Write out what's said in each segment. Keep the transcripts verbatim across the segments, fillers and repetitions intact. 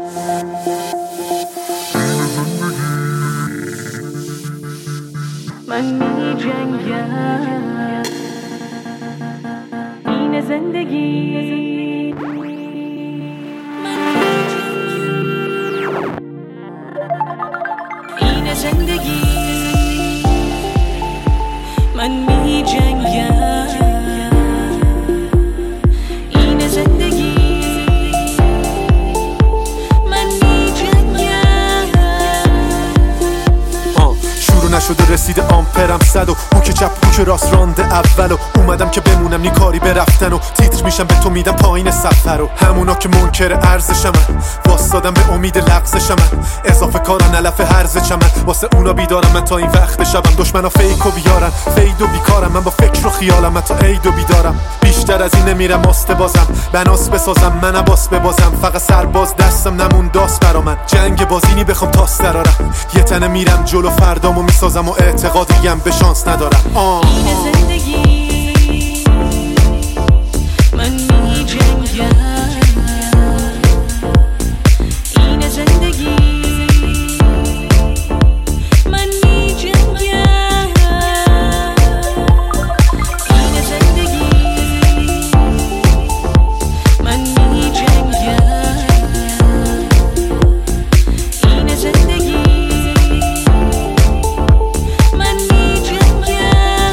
من می جنگم، این زندگی. این زندگی من می جنگم، این زندگی من می جنگم. آه شروع نشده رسیده آمپرم صد و اون که چپ اون که راست رانده اول و اومدم که بمونم نی کاری برفتن و تیتر میشم به تو میدم پایین سفر و همونا که منکر ارزشم واسدادم به امید لغزشم اضافه کارن علف هرزشم واسه اونا بیدارم من تا این وقت شبم دشمنا فیک و بیارن فید و بیکارم من با فکر و خیالم من تا عید و بیدارم بیشتر از این نمیرم آسته بازم بناس بسازم من باس ببازم فقط سرباز دستم نمون داست برا من جنگ بازینی بخوام تاس درارم یه تنه میرم جلو فردامو میسازم و اعتقادیم به شانس ندارم. آه. این زندگی من می جنگم، این زندگی من می جنگم، این زندگی من می جنگم، این زندگی من می جنگم.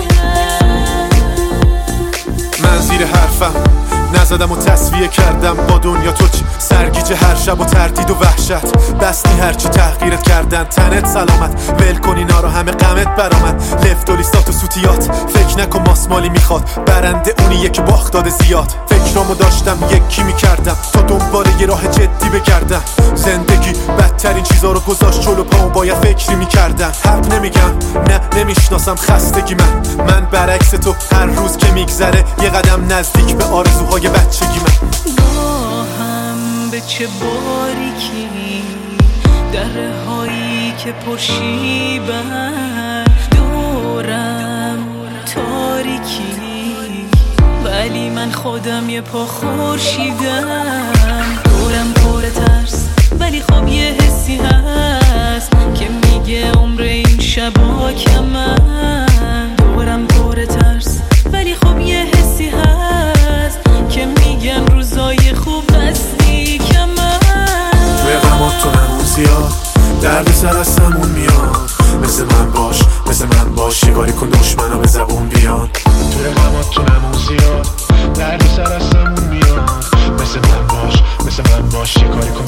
من زیر حرفم نزدم و تصفیه کردم با دنیا تو چی سرگیجه هر شب و تردید و وحشت بستی هرچی تحقیرت کردن تنت سلامت ول کن اینا رو همه غمت برامد لفت و لیستات و سوتیات فکر نکن ماسمالی میخواد برنده اونیه که باخت داده زیاد فکرامو داشتم یکی میکردم تا دنباله یه راه جدی بگردم زندگی بدترین چیزا رو گذاشت جلو پامو باید فکری میکردم حق نمیگم نه نمیشناسم خستگی من من برعکس تو هر روز که میگذره یه قدم نزدیک به آرزوهای بچگی من گاهم به چه باریکی دره هایی که پرشیبن دورم تاریکی ولی من خودم یه پا خورشیدم دورم پر ترس ولی خب یه حسی هست که میگه عمر این شبا کمن دورم پر ترس ولی خب یه حسی هست که میگن روزای خوب هستی کمن توی غمات تو نمون زیاد درد سر از سمون میاد مثل من باش مثل من باش شکاری کن دشمنا به زبون بیان توی غمات تو نمون زیاد درد سر از سمون میاد مثل من باش مثل من باش شکاری کن